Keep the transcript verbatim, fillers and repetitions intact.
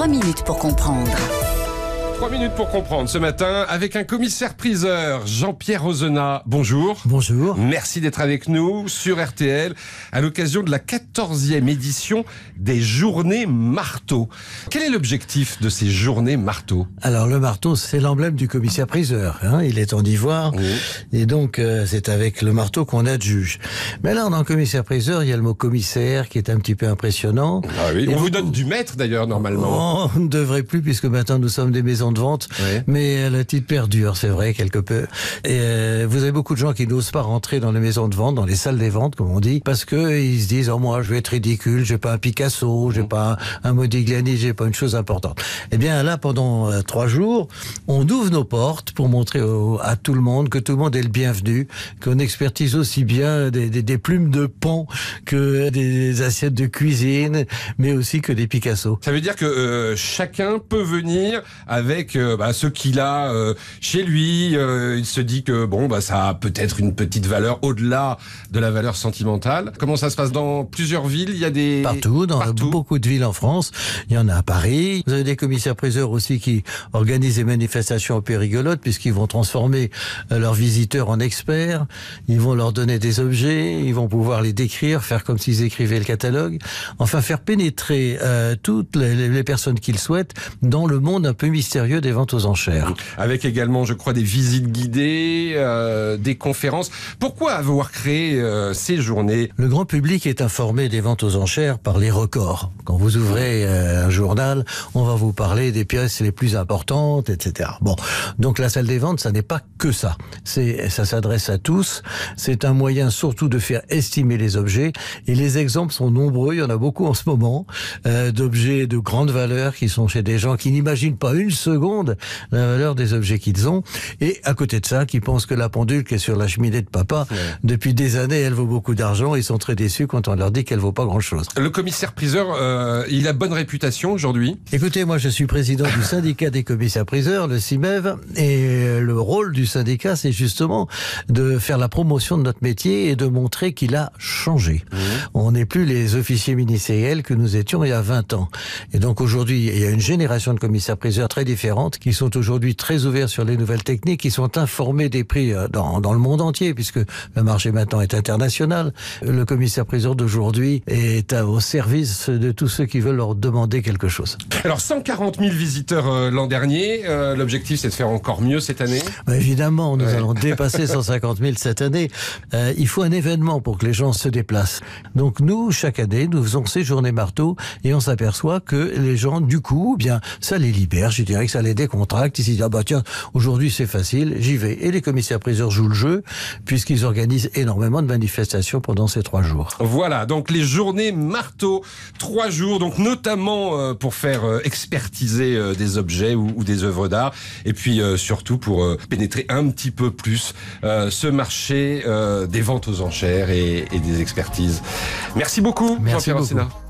trois minutes pour comprendre. Trois minutes pour comprendre ce matin avec un commissaire-priseur, Jean-Pierre Ozena. Bonjour. Bonjour. Merci d'être avec nous sur R T L à l'occasion de la quatorzième édition des Journées Marteau. Quel est l'objectif de ces Journées Marteau? Alors le marteau, c'est l'emblème du commissaire-priseur. Hein, il est en ivoire Oui. et donc euh, c'est avec le marteau qu'on adjuge. Mais là, dans le commissaire-priseur, il y a le mot commissaire qui est un petit peu impressionnant. Ah oui. Et On vous beaucoup- donne du maître d'ailleurs normalement. Oh, on ne devrait plus puisque maintenant nous sommes des maisons de vente, Oui. mais la petite perdure, c'est vrai, quelque peu. Et euh, vous avez beaucoup de gens qui n'osent pas rentrer dans les maisons de vente, dans les salles des ventes, comme on dit, parce que ils se disent, oh moi, je vais être ridicule, j'ai pas un Picasso, j'ai pas un, un Modigliani, j'ai pas une chose importante. Eh bien là, pendant euh, trois jours, on ouvre nos portes pour montrer au- à tout le monde que tout le monde est le bienvenu, qu'on expertise aussi bien des, des, des plumes de pont que des assiettes de cuisine, mais aussi que des Picasso. Ça veut dire que euh, chacun peut venir avec euh, bah, ce qu'il a euh, chez lui. Euh, il se dit que bon, bah, ça a peut-être une petite valeur au-delà de la valeur sentimentale. Comment ça se passe dans plusieurs villes? Il y a des Partout, dans Partout. beaucoup de villes en France. Il y en a à Paris. Vous avez des commissaires-priseurs aussi qui organisent des manifestations un peu rigolotes puisqu'ils vont transformer euh, leurs visiteurs en experts. Ils vont leur donner des objets. Ils vont pouvoir les décrire, faire comme s'ils écrivaient le catalogue. Enfin, faire pénétrer euh, toutes les, les personnes qu'ils souhaitent dans le monde un peu mystérieux des ventes aux enchères. Avec également, je crois, des visites guidées, euh, des conférences. Pourquoi avoir créé euh, ces journées? Le grand public est informé des ventes aux enchères par les records. Quand vous ouvrez euh, un journal, on va vous parler des pièces les plus importantes, et cetera. Bon, donc la salle des ventes, ça n'est pas que ça. C'est, ça s'adresse à tous. C'est un moyen surtout de faire estimer les objets. Et les exemples sont nombreux. Il y en a beaucoup en ce moment euh, d'objets de grande valeur qui sont chez des gens qui n'imaginent pas une seconde la valeur des objets qu'ils ont. Et à côté de ça, qui pensent que la pendule qui est sur la cheminée de papa, Ouais. depuis des années, elle vaut beaucoup d'argent. Ils sont très déçus quand on leur dit qu'elle vaut pas grand-chose. Le commissaire-priseur, euh, il a bonne réputation aujourd'hui. Écoutez, moi je suis président du syndicat des commissaires-priseurs, le C I M E V, et le rôle du syndicat, c'est justement de faire la promotion de notre métier et de montrer qu'il a changé. Mmh. On n'est plus les officiers ministériels que nous étions il y a vingt ans. Et donc aujourd'hui, il y a une génération de commissaires-priseurs très différentes qui sont aujourd'hui très ouverts sur les nouvelles techniques, qui sont informés des prix euh, dans, dans le monde entier, puisque le marché maintenant est international. Le commissaire-priseur d'aujourd'hui est à- au service de tous ceux qui veulent leur demander quelque chose. Alors, cent quarante mille visiteurs euh, l'an dernier. Euh, L'objectif, c'est de faire encore mieux cette année. Bah, évidemment, nous Ouais. allons dépasser cent cinquante mille cette année. Euh, il faut un événement pour que les gens se déplacent. Donc nous, chaque année, nous faisons ces journées marteau et on s'aperçoit que les gens, du coup, eh bien, ça les libère. Je dirais que ça les décontracte. Ils se disent, ah bah tiens, aujourd'hui c'est facile, j'y vais. Et les commissaires-priseurs jouent le jeu puisqu'ils organisent énormément de manifestations pendant ces trois jours. Voilà, donc les journées marteau, trois jours, donc notamment euh, pour faire euh, expertiser euh, des objets ou, ou des œuvres d'art, et puis euh, surtout pour euh, pénétrer un petit peu plus euh, ce marché euh, des ventes aux enchères et, et des expertises. Merci beaucoup, Merci Jean-Pierre beaucoup. Ozena.